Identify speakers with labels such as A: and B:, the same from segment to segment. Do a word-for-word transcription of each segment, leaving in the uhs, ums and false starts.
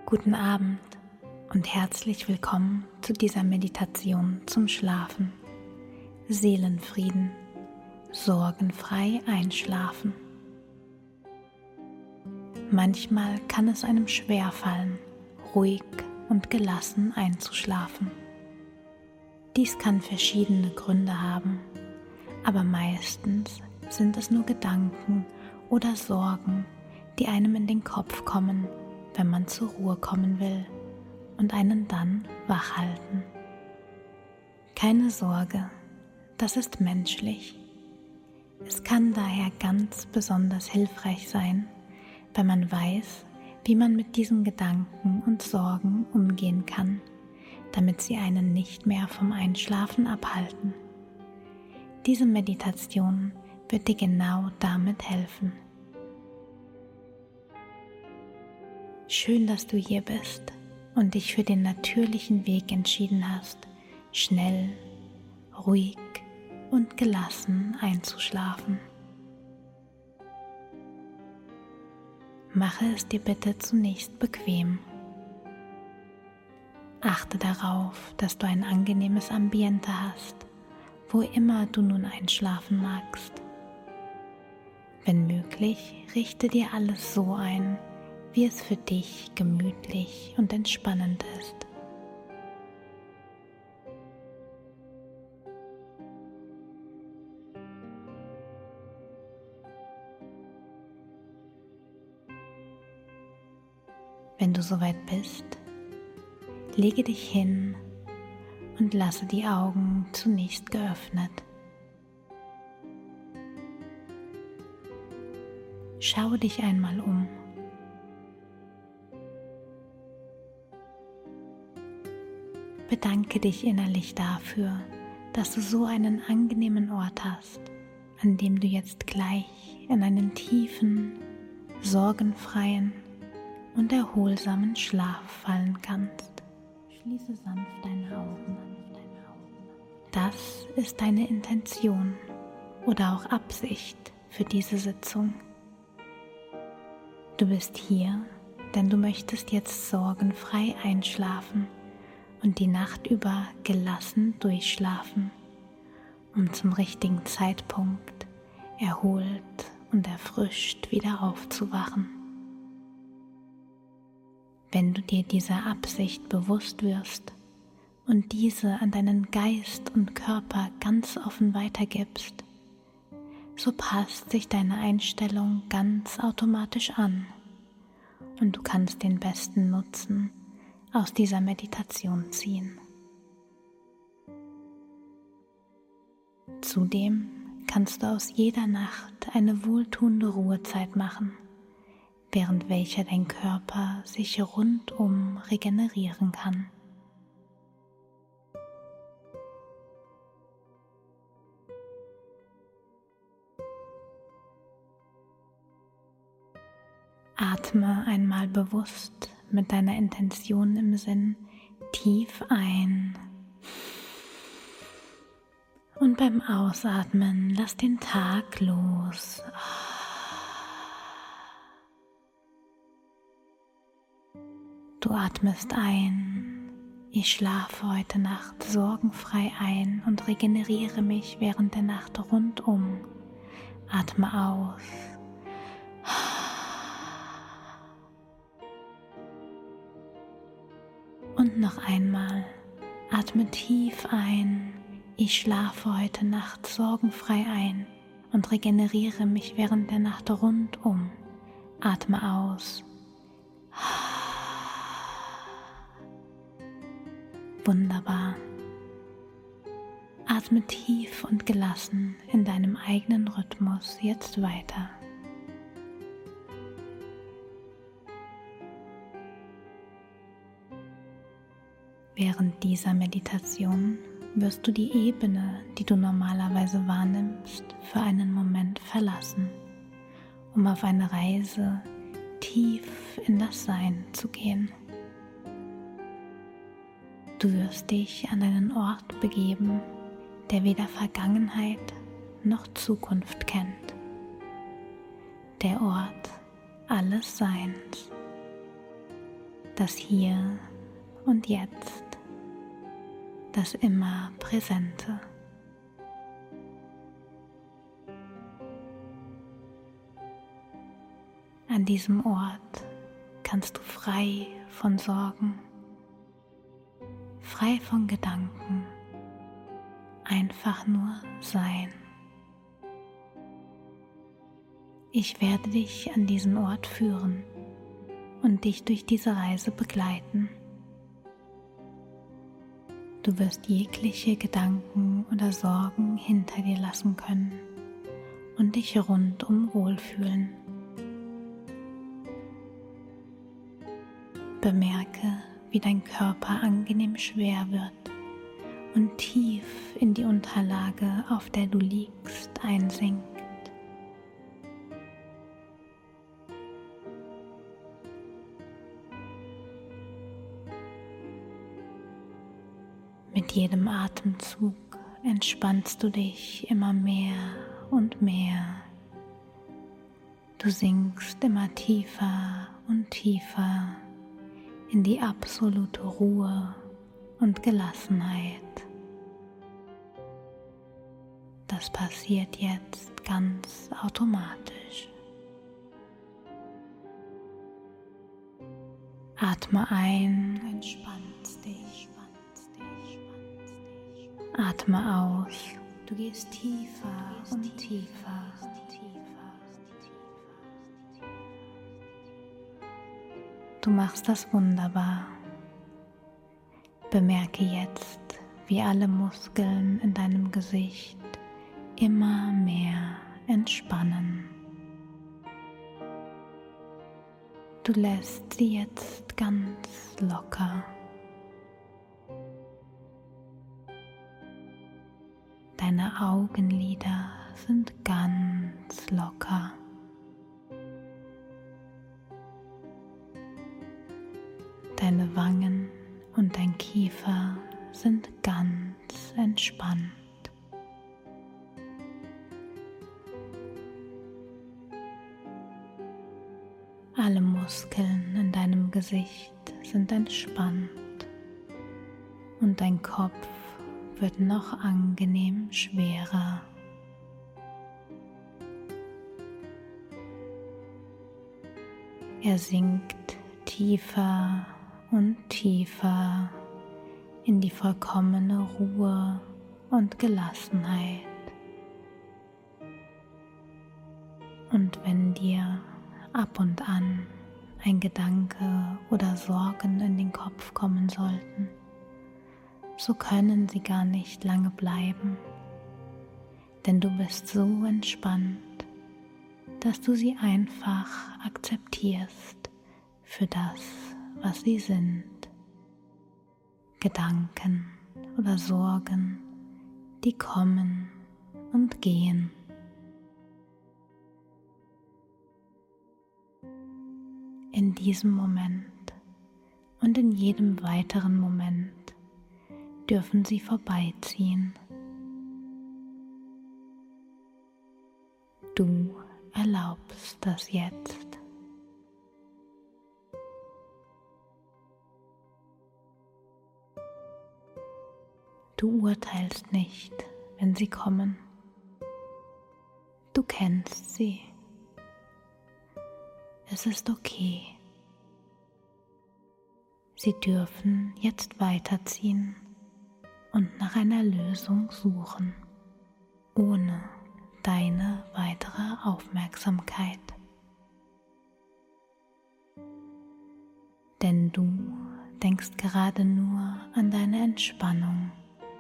A: Guten Abend und herzlich willkommen zu dieser Meditation zum Schlafen. Seelenfrieden, sorgenfrei einschlafen. Manchmal kann es einem schwerfallen, ruhig und gelassen einzuschlafen. Dies kann verschiedene Gründe haben, aber meistens sind es nur Gedanken oder Sorgen, die einem in den Kopf kommen, wenn man zur Ruhe kommen will und einen dann wach halten. Keine Sorge, das ist menschlich. Es kann daher ganz besonders hilfreich sein, wenn man weiß, wie man mit diesen Gedanken und Sorgen umgehen kann, damit sie einen nicht mehr vom Einschlafen abhalten. Diese Meditation wird dir genau damit helfen. Schön, dass du hier bist und dich für den natürlichen Weg entschieden hast, schnell, ruhig und gelassen einzuschlafen. Mache es dir bitte zunächst bequem. Achte darauf, dass du ein angenehmes Ambiente hast, wo immer du nun einschlafen magst. Wenn möglich, richte dir alles so ein, wie es für dich gemütlich und entspannend ist. Wenn du soweit bist, lege dich hin und lasse die Augen zunächst geöffnet. Schaue dich einmal um. Bedanke dich innerlich dafür, dass du so einen angenehmen Ort hast, an dem du jetzt gleich in einen tiefen, sorgenfreien und erholsamen Schlaf fallen kannst. Schließe sanft deine Augen. Das ist deine Intention oder auch Absicht für diese Sitzung. Du bist hier, denn du möchtest jetzt sorgenfrei einschlafen und die Nacht über gelassen durchschlafen, um zum richtigen Zeitpunkt erholt und erfrischt wieder aufzuwachen. Wenn du dir dieser Absicht bewusst wirst und diese an deinen Geist und Körper ganz offen weitergibst, so passt sich deine Einstellung ganz automatisch an und du kannst den besten Nutzen aus dieser Meditation ziehen. Zudem kannst du aus jeder Nacht eine wohltuende Ruhezeit machen, während welcher dein Körper sich rundum regenerieren kann. Atme einmal bewusst mit deiner Intention im Sinn tief ein und beim Ausatmen lass den Tag los. Du atmest ein, ich schlafe heute Nacht sorgenfrei ein und regeneriere mich während der Nacht rundum. Atme aus. Und noch einmal, atme tief ein, ich schlafe heute Nacht sorgenfrei ein und regeneriere mich während der Nacht rundum. Atme aus. Wunderbar. Atme tief und gelassen in deinem eigenen Rhythmus jetzt weiter. Während dieser Meditation wirst du die Ebene, die du normalerweise wahrnimmst, für einen Moment verlassen, um auf eine Reise tief in das Sein zu gehen. Du wirst dich an einen Ort begeben, der weder Vergangenheit noch Zukunft kennt. Der Ort alles Seins. das Hier und Jetzt, das immer Präsente. An diesem Ort kannst du frei von Sorgen, frei von Gedanken, einfach nur sein. Ich werde dich an diesen Ort führen und dich durch diese Reise begleiten. Du wirst jegliche Gedanken oder Sorgen hinter dir lassen können und dich rundum wohlfühlen. Bemerke, wie dein Körper angenehm schwer wird und tief in die Unterlage, auf der du liegst, einsinkt. Mit jedem Atemzug entspannst du dich immer mehr und mehr. Du sinkst immer tiefer und tiefer in die absolute Ruhe und Gelassenheit. Das passiert jetzt ganz automatisch. Atme ein, entspannst dich. Atme aus, du gehst tiefer und tiefer. Du machst das wunderbar. Bemerke jetzt, wie alle Muskeln in deinem Gesicht immer mehr entspannen. Du lässt sie jetzt ganz locker. Deine Augenlider sind ganz locker. Deine Wangen und dein Kiefer sind ganz entspannt. Alle Muskeln in deinem Gesicht sind entspannt und dein Kopf wird noch angenehm schwerer. Er sinkt tiefer und tiefer in die vollkommene Ruhe und Gelassenheit. Und wenn dir ab und an ein Gedanke oder Sorgen in den Kopf kommen sollten, so können sie gar nicht lange bleiben, denn du bist so entspannt, dass du sie einfach akzeptierst für das, was sie sind. Gedanken oder Sorgen, die kommen und gehen. In diesem Moment und in jedem weiteren Moment dürfen sie vorbeiziehen. Du erlaubst das jetzt. Du urteilst nicht, wenn sie kommen. Du kennst sie. Es ist okay. Sie dürfen jetzt weiterziehen und nach einer Lösung suchen, ohne deine weitere Aufmerksamkeit. Denn du denkst gerade nur an deine Entspannung.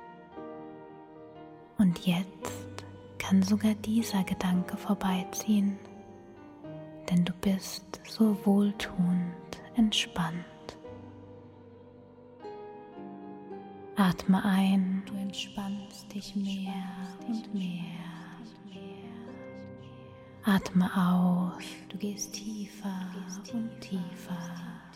A: Und jetzt kann sogar dieser Gedanke vorbeiziehen, denn du bist so wohltuend entspannt. Atme ein, du entspannst dich mehr und mehr. Atme aus, du gehst tiefer und tiefer.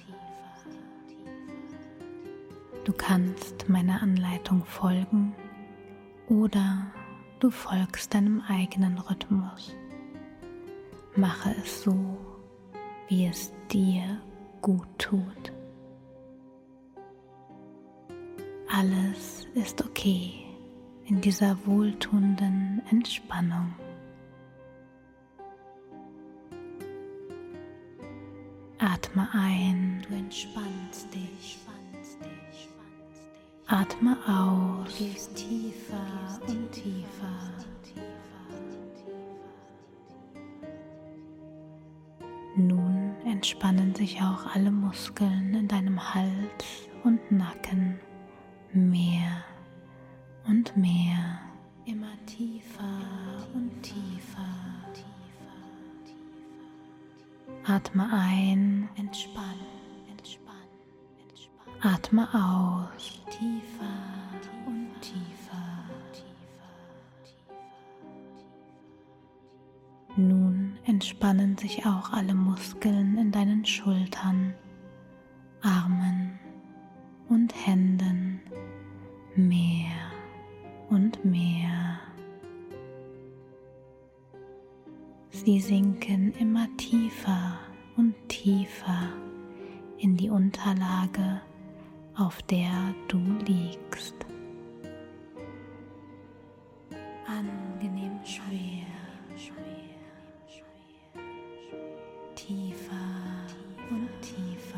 A: Du kannst meiner Anleitung folgen oder du folgst deinem eigenen Rhythmus. Mache es so, wie es dir gut tut. Alles ist okay in dieser wohltuenden Entspannung. Atme ein, du entspannst dich. Atme aus, du gehst tiefer und tiefer. Nun entspannen sich auch alle Muskeln in deinem Hals und Nacken mehr und mehr, immer tiefer und tiefer. Atme ein, entspann, entspann, entspann. Atme aus, tiefer und tiefer. Nun entspannen sich auch alle Muskeln in deinen Schultern, Armen und Händen mehr und mehr. Sie sinken immer tiefer und tiefer in die Unterlage, auf der du liegst. Angenehm schwer, schwer, schwer, tiefer und tiefer.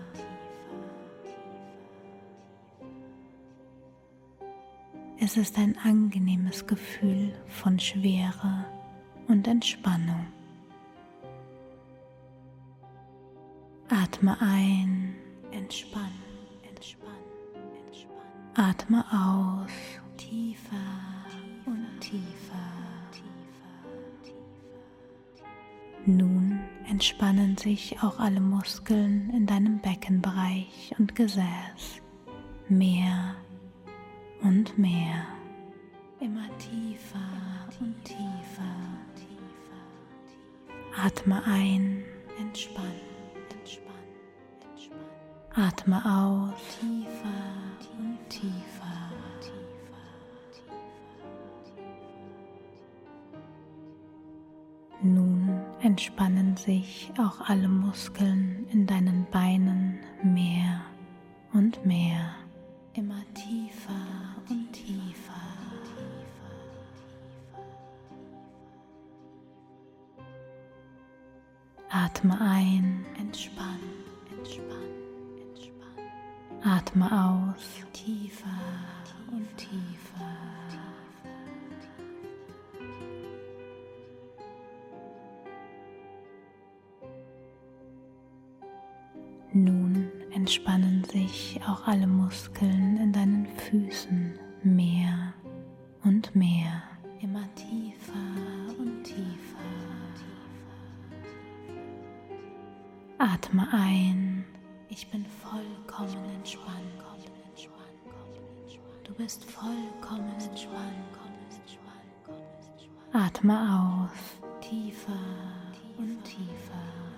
A: Es ist ein angenehmes Gefühl von Schwere und Entspannung. Atme ein, entspann, entspann, entspann. Atme aus, tiefer und tiefer. Nun entspannen sich auch alle Muskeln in deinem Beckenbereich und Gesäß mehr und mehr, immer tiefer und tiefer. Atme ein, entspann, entspann, entspann. Atme aus, tiefer und tiefer. Nun entspannen sich auch alle Muskeln in deinen Beinen mehr und mehr, immer tiefer und tiefer. Atme ein, entspann, entspann, entspann. Atme aus, tiefer und tiefer. Nun entspannen sich auch alle Muskeln in deinen Füßen mehr und mehr, immer tiefer und tiefer. Atme ein, ich bin vollkommen entspannt. Du bist vollkommen entspannt. Atme aus, tiefer und tiefer.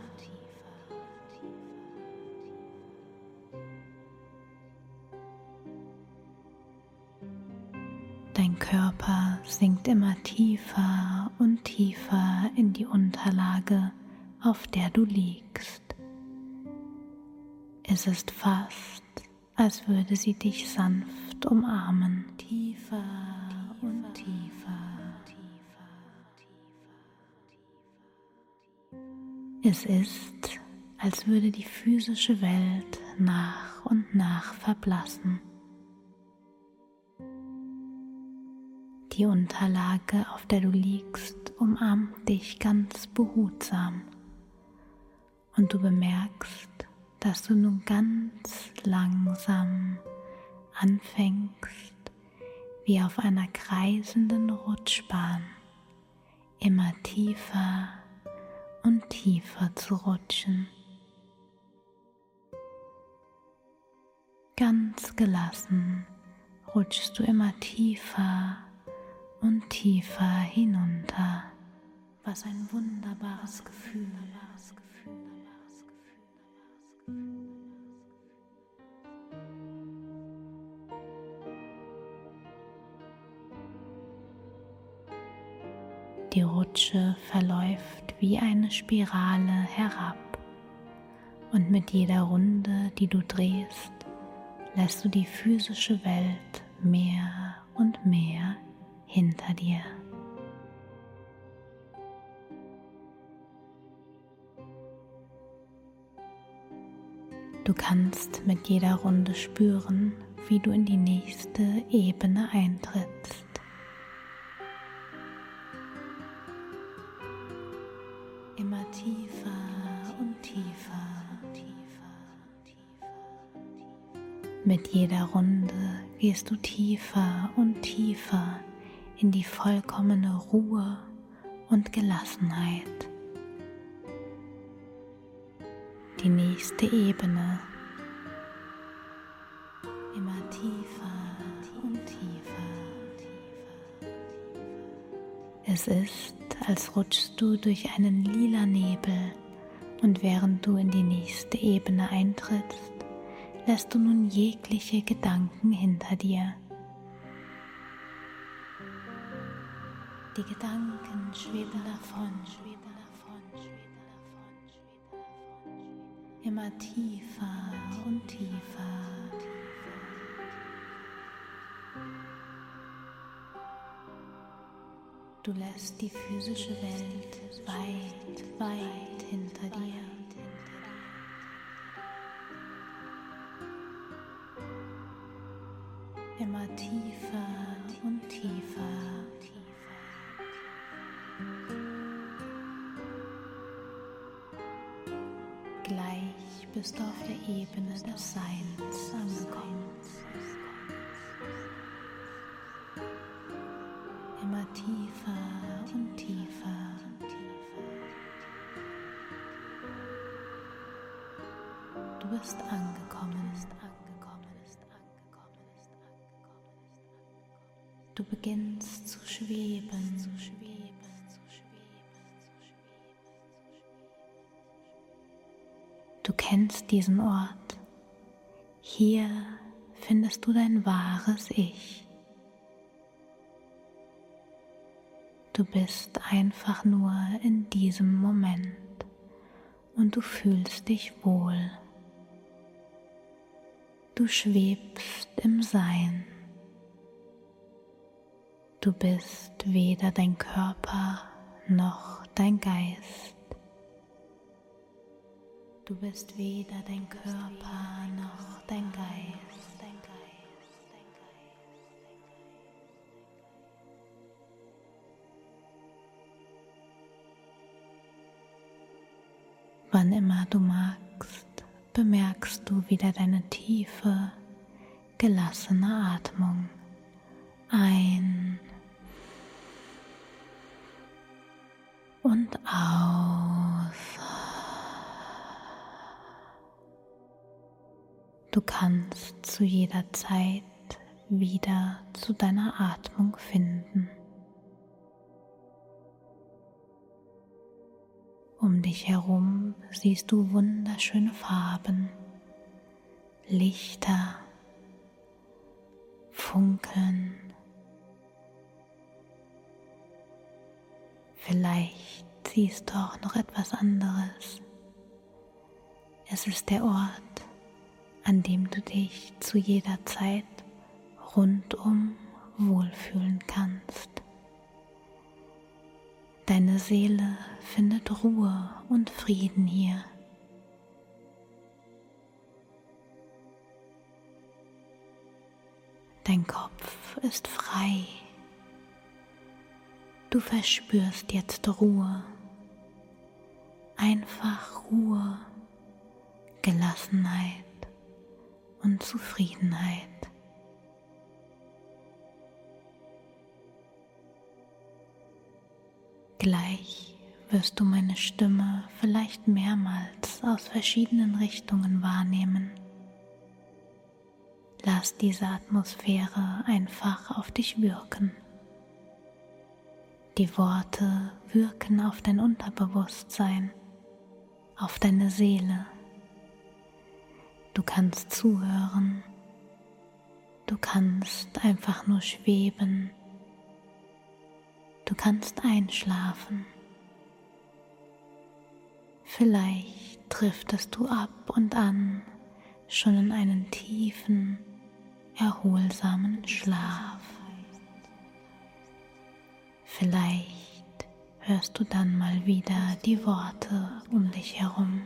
A: Dein Körper sinkt immer tiefer und tiefer in die Unterlage, auf der du liegst. Es ist fast, als würde sie dich sanft umarmen, tiefer und tiefer. Es ist, als würde die physische Welt nach und nach verblassen. Die Unterlage, auf der du liegst, umarmt dich ganz behutsam und du bemerkst, dass du nun ganz langsam anfängst, wie auf einer kreisenden Rutschbahn immer tiefer und tiefer zu rutschen. Ganz gelassen rutschst du immer tiefer und tiefer hinunter. Was ein wunderbares Gefühl. Die Rutsche verläuft wie eine Spirale herab und mit jeder Runde, die du drehst, lässt du die physische Welt mehr und mehr hinter dir. Du kannst mit jeder Runde spüren, wie du in die nächste Ebene eintrittst. Immer tiefer und tiefer, tiefer, tiefer. Mit jeder Runde gehst du tiefer und tiefer in die vollkommene Ruhe und Gelassenheit. Die nächste Ebene. Immer tiefer und tiefer, tiefer. Es ist, als rutschst du durch einen lila Nebel und während du in die nächste Ebene eintrittst, lässt du nun jegliche Gedanken hinter dir. Die Gedanken schweben davon, schweben davon, schweben davon, schweben davon. Immer tiefer und tiefer. Du lässt die physische Welt weit, weit hinter dir. Immer tiefer und tiefer. Gleich bist du auf der Ebene des Seins angekommen. Immer tiefer und tiefer. Du bist angekommen. Du beginnst zu schweben, zu schweben, zu schweben, zu schweben. Du kennst diesen Ort. Hier findest du dein wahres Ich. Du bist einfach nur in diesem Moment und du fühlst dich wohl. Du schwebst im Sein. Du bist weder dein Körper noch dein Geist. Du bist weder dein Körper noch dein Geist. Dein Geist, dein Geist, dein Geist. Wann immer du magst, bemerkst du wieder deine tiefe, gelassene Atmung. Ein und aus. Du kannst zu jeder Zeit wieder zu deiner Atmung finden. Um dich herum siehst du wunderschöne Farben, Lichter, Funkeln. Vielleicht siehst du auch noch etwas anderes. Es ist der Ort, an dem du dich zu jeder Zeit rundum wohlfühlen kannst. Deine Seele findet Ruhe und Frieden hier. Dein Kopf ist frei. Du verspürst jetzt Ruhe, einfach Ruhe, Gelassenheit und Zufriedenheit. Gleich wirst du meine Stimme vielleicht mehrmals aus verschiedenen Richtungen wahrnehmen. Lass diese Atmosphäre einfach auf dich wirken. Die Worte wirken auf dein Unterbewusstsein, auf deine Seele. Du kannst zuhören, du kannst einfach nur schweben, du kannst einschlafen. Vielleicht driftest du ab und an schon in einen tiefen, erholsamen Schlaf. Vielleicht hörst du dann mal wieder die Worte um dich herum.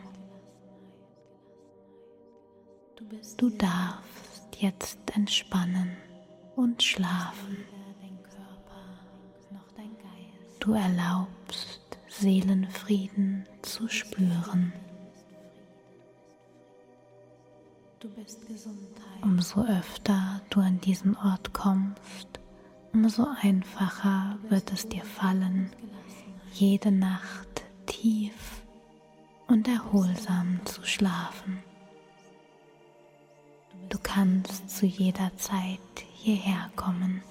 A: Du darfst jetzt entspannen und schlafen. Du erlaubst Seelenfrieden zu spüren. Umso öfter du an diesen Ort kommst, umso einfacher wird es dir fallen, jede Nacht tief und erholsam zu schlafen. Du kannst zu jeder Zeit hierher kommen.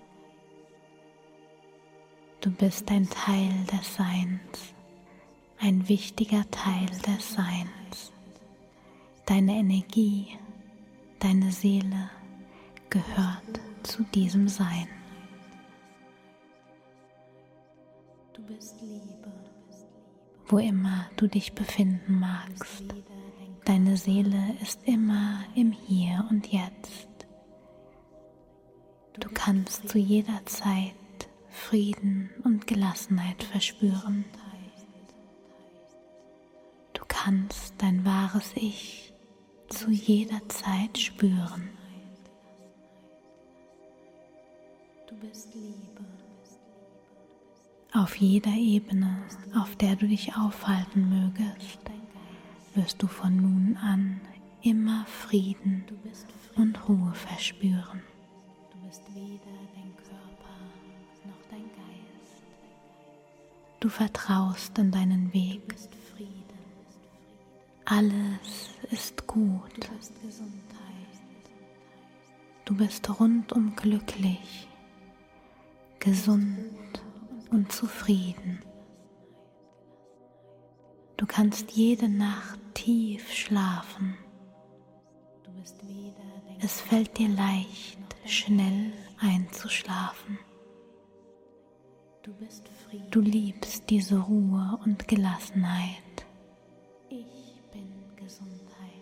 A: Du bist ein Teil des Seins, ein wichtiger Teil des Seins. Deine Energie, deine Seele gehört zu diesem Sein. Du bist Liebe. Wo immer du dich befinden magst, deine Seele ist immer im Hier und Jetzt. Du kannst zu jeder Zeit Frieden und Gelassenheit verspüren. Du kannst dein wahres Ich zu jeder Zeit spüren. Du bist Liebe. Auf jeder Ebene, auf der du dich aufhalten mögest, wirst du von nun an immer Frieden und Ruhe verspüren. Du bist weder dein Körper noch dein Geist. Du vertraust in deinen Weg. Alles ist gut. Du bist rundum glücklich, gesund und zufrieden. Du kannst jede Nacht tief schlafen. Es fällt dir leicht, schnell einzuschlafen. Du liebst diese Ruhe und Gelassenheit. Ich bin Gesundheit.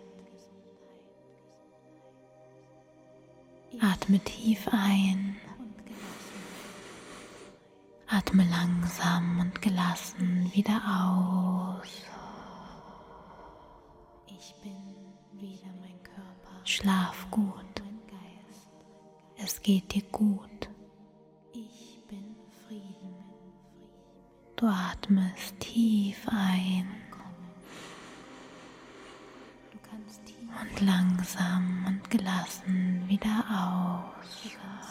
A: Atme tief ein. Atme langsam und gelassen wieder aus. Ich bin wieder mein Körper. Schlaf gut. Es geht dir gut. Ich bin Frieden. Du atmest tief ein und langsam und gelassen wieder aus.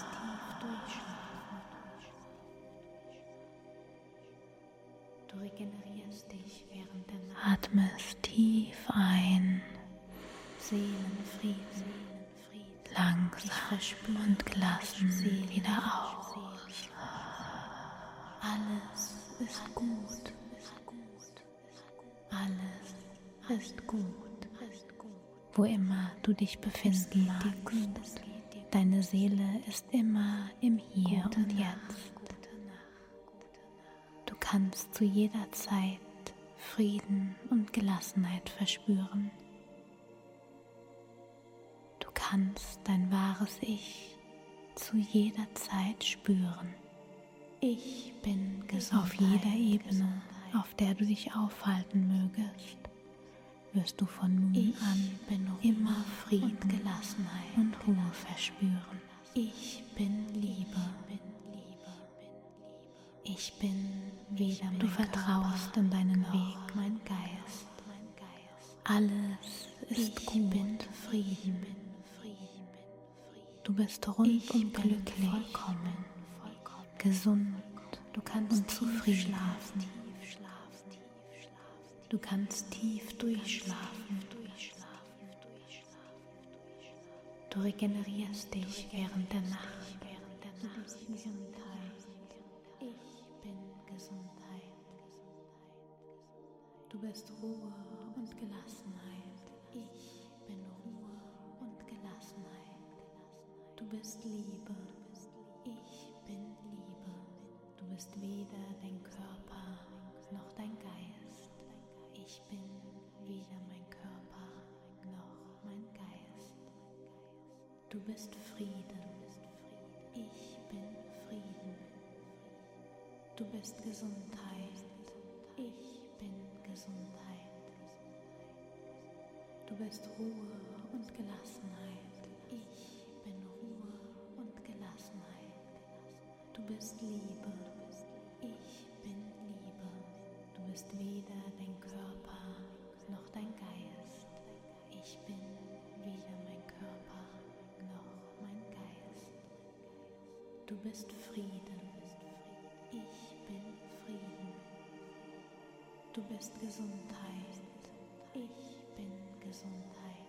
A: Du regenerierst dich während der Nacht. Atmest tief ein, Seelenfrieden, langsam und gelassen wieder aus. Alles ist gut. Alles ist gut. Wo immer du dich befinden magst, deine Seele ist immer im Hier und Jetzt. Du kannst zu jeder Zeit Frieden und Gelassenheit verspüren. Du kannst dein wahres Ich zu jeder Zeit spüren. Ich bin Gesundheit. Auf jeder Ebene, auf der du dich aufhalten mögest, wirst du von nun ich an immer Frieden, Gelassenheit und Ruhe verspüren. Ich bin Liebe. Ich bin wieder mein Du vertraust Körper, in deinen Weg, mein Geist. Alles ist ich gut. Bin Frieden. Du bist rundum glücklich, vollkommen, gesund du kannst und zufrieden schlafen. Du kannst tief durchschlafen. Du regenerierst dich während der Nacht. Du bist Gesundheit. Ich bin Gesundheit. Du bist Ruhe und Gelassenheit. Ich bin Ruhe und Gelassenheit. Du bist Liebe. Ich bin Liebe. Du bist weder dein Körper noch dein Geist. Ich bin weder mein Körper noch mein Geist. Du bist Frieden. Ich bin Frieden. Du bist Gesundheit. Ich bin Gesundheit. Du bist Ruhe und Gelassenheit. Ich bin Ruhe und Gelassenheit. Du bist Liebe. Ich bin Liebe. Du bist weder dein Körper noch dein Geist. Ich bin weder mein Körper noch mein Geist. Du bist Frieden. Ich bin Frieden. Du bist Gesundheit. Ich bin Gesundheit.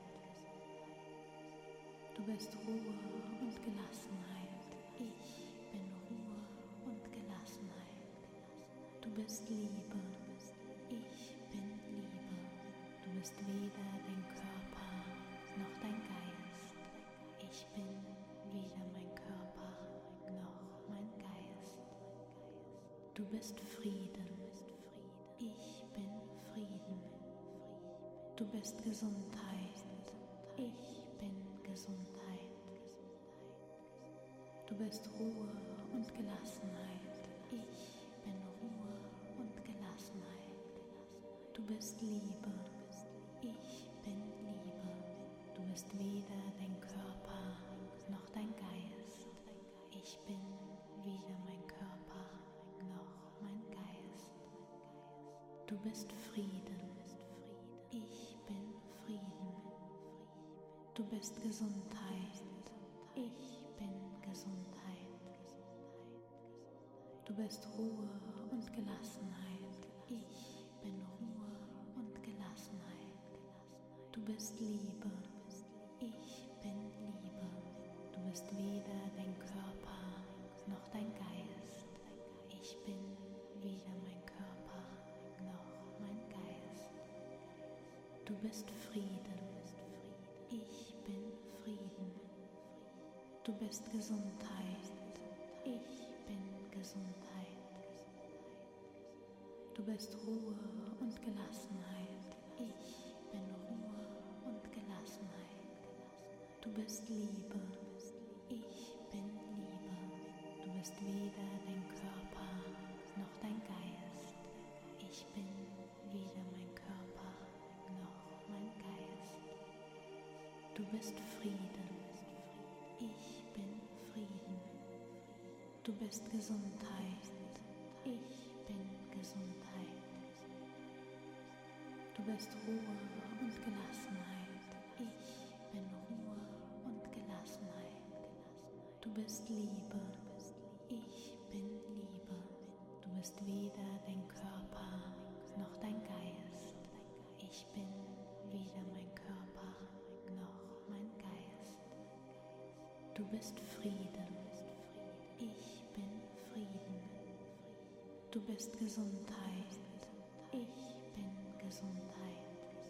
A: Du bist Ruhe und Gelassenheit. Ich bin Ruhe und Gelassenheit. Du bist Liebe. Ich bin Liebe. Du bist weder dein Körper noch dein Geist. Ich bin weder mein Körper noch mein Geist. Du bist Frieden. Ich bin Frieden. Du bist Gesundheit. Ich bin Gesundheit. Du bist Ruhe und Gelassenheit. Ich bin Ruhe und Gelassenheit. Du bist Liebe. Ich bin Liebe. Du bist weder dein Körper noch dein Geist. Ich bin weder mein Körper noch mein Geist. Du bist Frieden. Ich bin Frieden. Du bist Gesundheit. Ich bin Gesundheit. Du bist Ruhe und Gelassenheit. Ich bin Ruhe und Gelassenheit. Du bist Liebe. Ich bin Liebe. Du bist weder dein Körper noch dein Geist. Ich bin weder mein Körper noch mein Geist. Du bist Frieden. Ich bin Frieden. Du bist Gesundheit. Ich bin Gesundheit. Du bist Ruhe und Gelassenheit. Ich bin Ruhe und Gelassenheit. Du bist Liebe. Ich bin Liebe. Du bist weder dein Körper noch dein Geist. Ich bin weder mein Körper noch mein Geist. Du bist Frieden. Ich bin Frieden. Du bist Gesundheit. Ich bin Gesundheit. Du bist Ruhe und Gelassenheit. Ich bin Ruhe und Gelassenheit. Du bist Liebe. Ich bin Liebe. Du bist weder dein Körper noch dein Geist. Ich bin weder mein Körper noch mein Geist. Du bist Frieden. Ich bin Frieden. Du bist Gesundheit. Ich bin Gesundheit.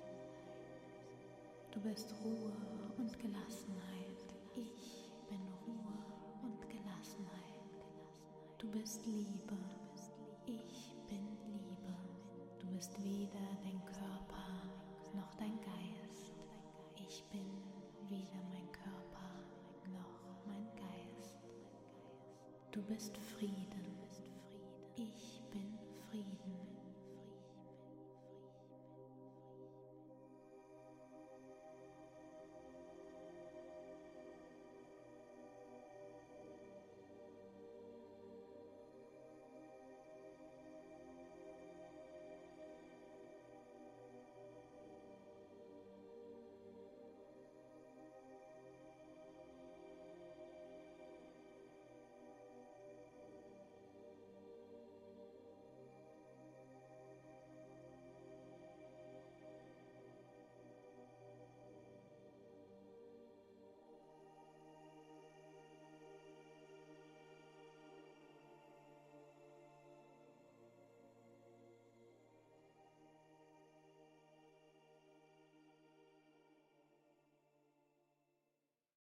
A: Du bist Ruhe und Gelassenheit. Ich bin Ruhe und Gelassenheit. Du bist Liebe. Ich bin Liebe. Du bist weder dein Körper noch dein Geist. Ich bin weder mein Körper noch mein Geist. Du bist Frieden.